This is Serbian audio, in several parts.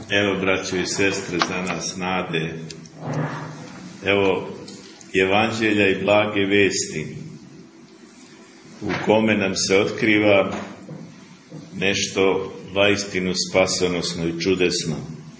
Evo, braćo i sestre, za nas nade. Evo, evanđelja i blage vesti u kome nam se otkriva nešto vaistinu spasonosno i čudesno.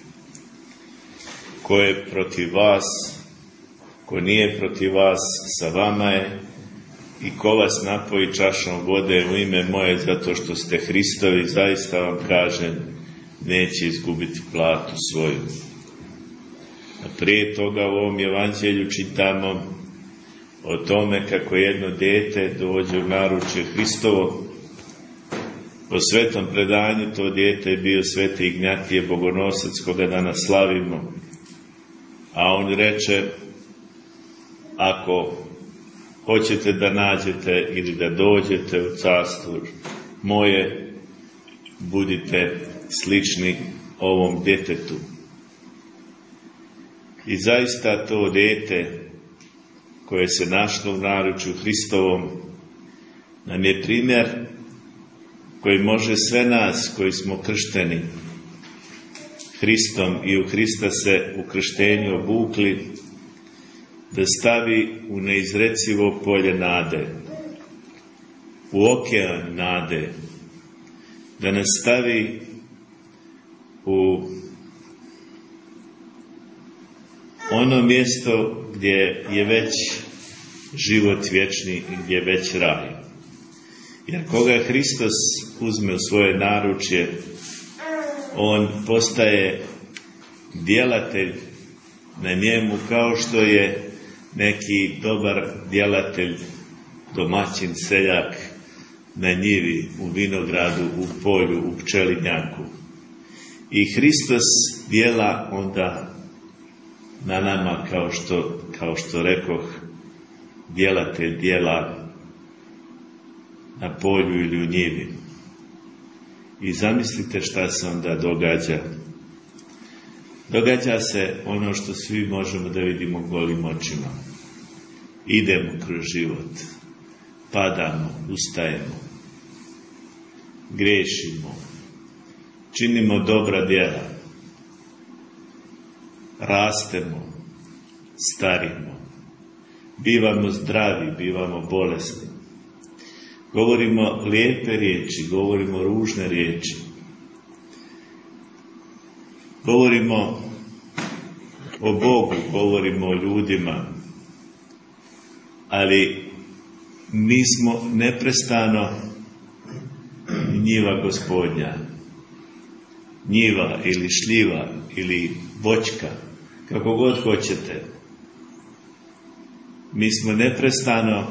Ko je protiv vas, ko nije protiv vas, sa vama je, i ko vas napoji čašom vode u ime moje zato što ste Hristovi, zaista vam kažem, neće izgubiti platu svoju. A prije toga u ovom evanđelju čitamo o tome kako jedno dete dođe u naručje Hristovo. Po svetom predanju to dete je bio sveti Ignjatije Bogonosac, koga danas slavimo. A on reče, ako hoćete da nađete ili da dođete u carstvo moje, budite slični ovom djetetu. I zaista to dete koje se našlo u naručju Hristovom nam je primjer koji može sve nas koji smo kršteni Hristom i u Hrista se u krštenju obukli, da stavi u neizrecivo polje nade, u okean nade, da nas stavi u ono mjesto gdje je već život vječni i gdje je već raj. Jer koga Hristos uzme u svoje naručje, on postaje djelatelj na njemu, kao što je neki dobar djelatelj, domaćin, seljak na njivi, u vinogradu, u polju, u pčelinjaku. I Hristos djela onda na nama, kao što rekoh, djelatelj djela na polju ili u njivi. I zamislite šta se onda događa. Događa se ono što svi možemo da vidimo golim očima. Idemo kroz život, padamo, ustajemo, griješimo, činimo dobra djela, rastemo, starimo, bivamo zdravi, bivamo bolesni, govorimo lijepe riječi, govorimo ružne riječi, govorimo o Bogu, govorimo o ljudima, ali mi smo neprestano njiva Gospodnja, njiva ili šljiva ili voćka, kako god hoćete. Mi smo neprestano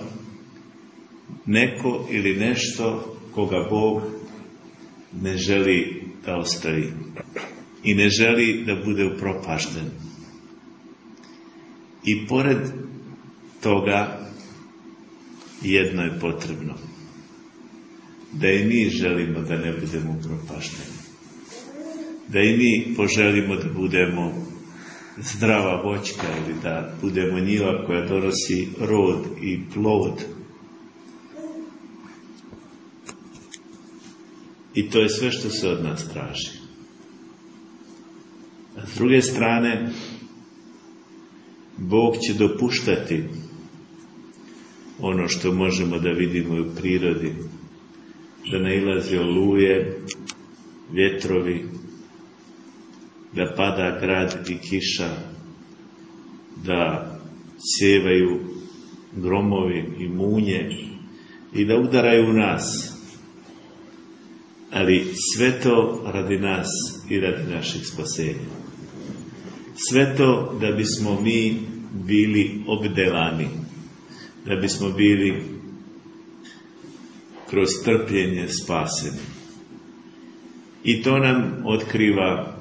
neko ili nešto koga Bog ne želi da ostavi i ne želi da bude upropašten. I pored toga jedno je potrebno, da i mi želimo da ne budemo upropašteni, da i mi poželimo da budemo zdrava voćka ili da budemo njiva koja donosi rod i plod. I to je sve što se od nas traži. A s druge strane, Bog će dopuštati ono što možemo da vidimo u prirodi, da nailazi oluje, vjetrovi, da pada grad i kiša, da sjevaju gromovi i munje i da udaraju u nas. Ali sve to radi nas i radi našeg spasenja. Sve to da bismo mi bili obdelani, da bismo bili kroz trpljenje spaseni. I to nam otkriva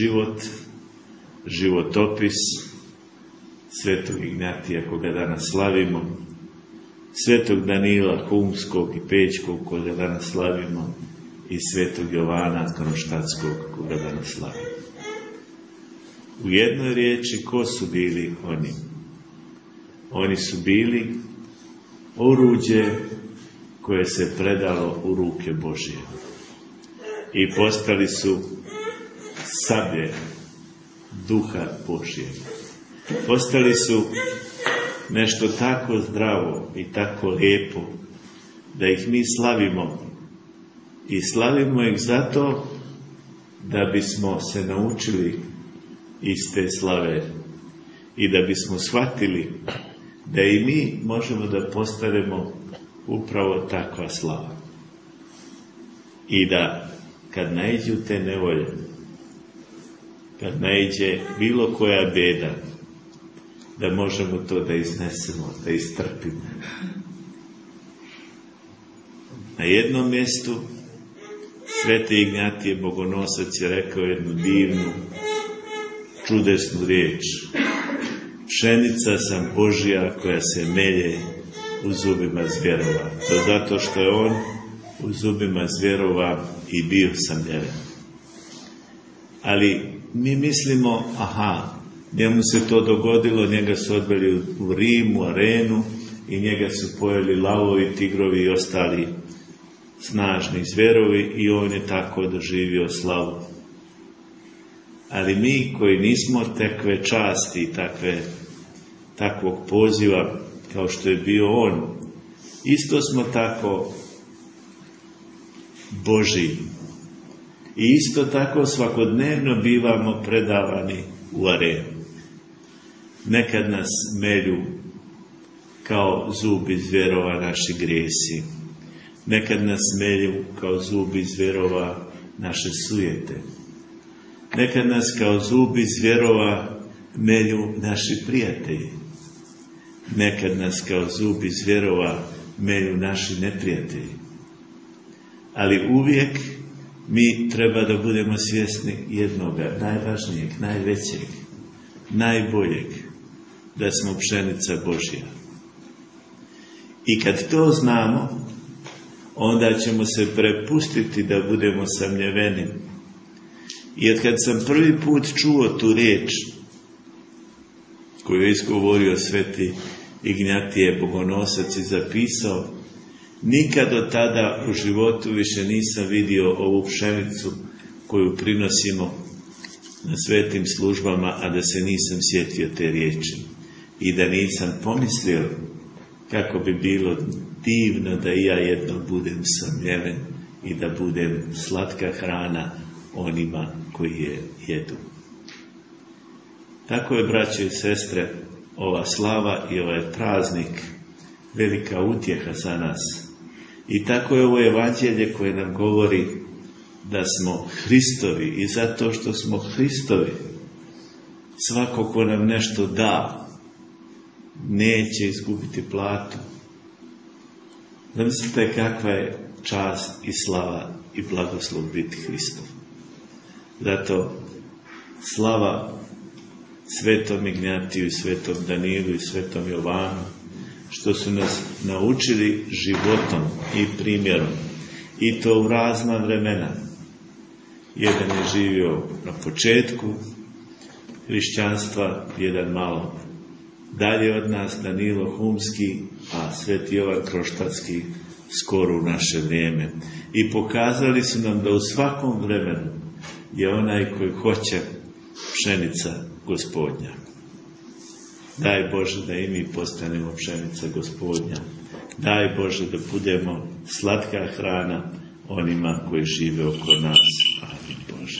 životopis svetog Ignjatija, koga danas slavimo, svetog Danila Humskog i Pećkog, koga danas slavimo, i svetog Jovana Kronštatskog, koga danas slavimo. U jednoj riječi, ko su bili oni? Oni su bili oruđe koje se predalo u ruke Božje. I postali su sablje duha Božjeg. Postali su nešto tako zdravo i tako lijepo da ih mi slavimo. I slavimo ih zato da bismo se naučili iz te slave i da bismo shvatili da i mi možemo da postanemo upravo takva slava. I da kad naiđu te nevolje, kad naiđe bilo koja beda, da možemo to da iznesemo, da istrpimo. Na jednom mjestu Sveti Ignjatije Bogonosac je rekao jednu divnu, čudesnu riječ. Pšenica sam Božja koja se melje u zubima zvjerova. To zato što je on u zubima zvjerova i bio samljeven. Ali mi mislimo, njemu se to dogodilo, njega su odveli u Rim, u arenu i njega su pojeli lavovi, tigrovi i ostali snažni zvjerovi i on je tako doživio slavu. Ali mi koji nismo takve časti i takvog poziva kao što je bio on, isto smo tako Božji. I isto tako svakodnevno bivamo predavani u arenu. Nekad nas melju kao zubi zvjerova naši grijesi. Nekad nas melju kao zubi zvjerova naše sujete. Nekad nas kao zubi zvjerova melju naši prijatelji. Nekad nas kao zubi zvjerova melju naši neprijatelji. Ali uvijek mi treba da budemo svjesni jednoga, najvažnijeg, najvećeg, najboljeg, da smo pšenica Božja. I kad to znamo, onda ćemo se prepustiti da budemo samljeveni. Jer kad sam prvi put čuo tu riječ koju je izgovorio Sveti Ignjatije Bogonosac i zapisao, nikad od tada u životu više nisam vidio ovu pšenicu koju prinosimo na svetim službama, a da se nisam sjetio te riječi i da nisam pomislio kako bi bilo divno da i ja jednom budem samljeven i da budem slatka hrana onima koji je jedu. Tako je, braće i sestre, ova slava i ovaj praznik velika utjeha za nas. I tako je ovo evanđelje koje nam govori da smo Hristovi i zato što smo Hristovi, svako ko nam nešto da, neće izgubiti platu. Zamislite kakva je čast i slava i blagoslov biti Hristov. Zato slava Svetom Ignjatiju i Svetom Danilu i Svetom Jovanu, što su nas naučili životom i primjerom, i to u razna vremena. Jedan je živio na početku hrišćanstva, jedan malo dalje od nas, Danilo Humski, a Sveti Jovan Kroštatski skoro u naše vrijeme. I pokazali su nam da u svakom vremenu je onaj koji hoće pšenica Gospodnja. Daj Bože da i mi postanemo pšenica Gospodnja. Daj Bože da budemo slatka hrana onima koji žive oko nas.